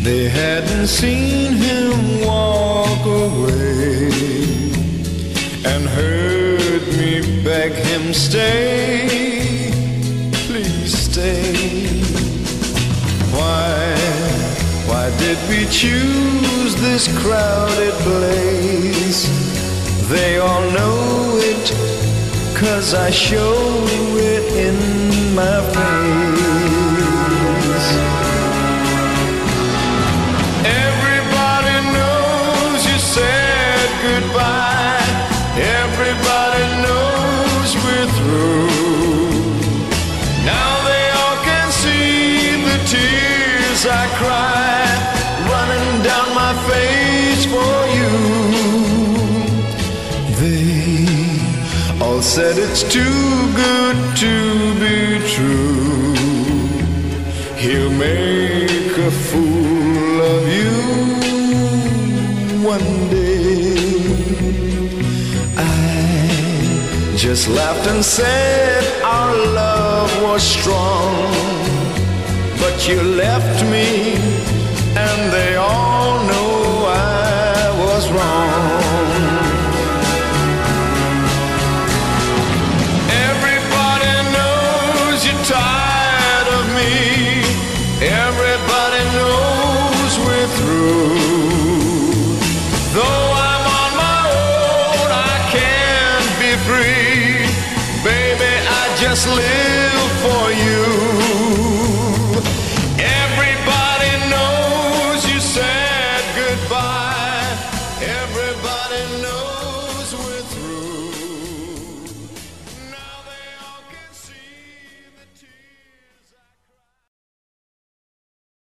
They hadn't seen him walk away and heard me beg him, stay, please stay. Why did we choose this crowded place? They all know it, 'cause I show it in my face. Everybody knows you said goodbye. Everybody knows we're through. Now they all can see the tears I cry running down my face for you. They all said it's too good to be true. He'll make a fool of you one day. I just laughed and said our love was strong, but you left me, and they all know I was wrong. Everybody knows you're tired of me. Everybody knows we're through. Though I'm on my own, I can't be free. Baby, I just live for you. Everybody knows you said goodbye. Everybody knows.